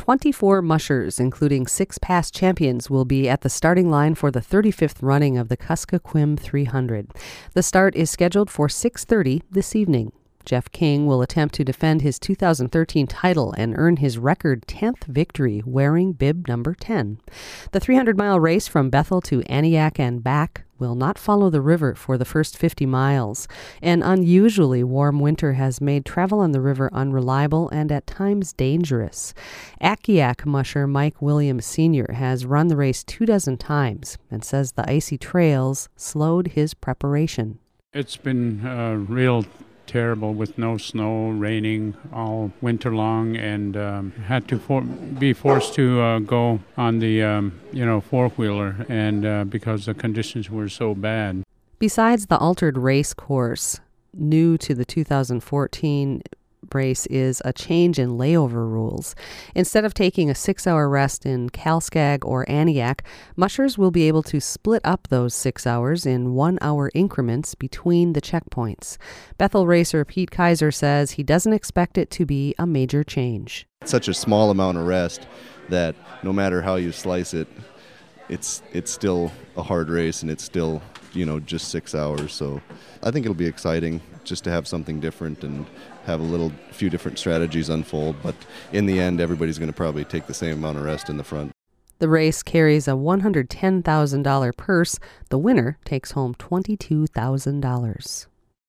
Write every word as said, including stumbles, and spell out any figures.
twenty-four mushers, including six past champions, will be at the starting line for the thirty-fifth running of the Kuskokwim three hundred. The start is scheduled for six thirty this evening. Jeff King will attempt to defend his two thousand thirteen title and earn his record tenth victory wearing bib number ten. The three hundred mile race from Bethel to Aniak and back will not follow the river for the first fifty miles. An unusually warm winter has made travel on the river unreliable and at times dangerous. Akiak musher Mike Williams Senior has run the race two dozen times and says the icy trails slowed his preparation. It's been uh, real terrible with no snow, raining all winter long, and um, had to for- be forced to uh, go on the um, you know four-wheeler, and uh, because the conditions were so bad. Besides the altered race course, new to the two thousand fourteen race is a change in layover rules. Instead of taking a six-hour rest in Kalskag or Aniak, mushers will be able to split up those six hours in one-hour increments between the checkpoints. Bethel racer Pete Kaiser says he doesn't expect it to be a major change. It's such a small amount of rest that no matter how you slice it, it's it's still a hard race, and it's still, you know, just six hours. So I think it'll be exciting just to have something different and have a little few different strategies unfold. But in the end, everybody's going to probably take the same amount of rest in the front. The race carries a one hundred ten thousand dollars purse. The winner takes home twenty-two thousand dollars.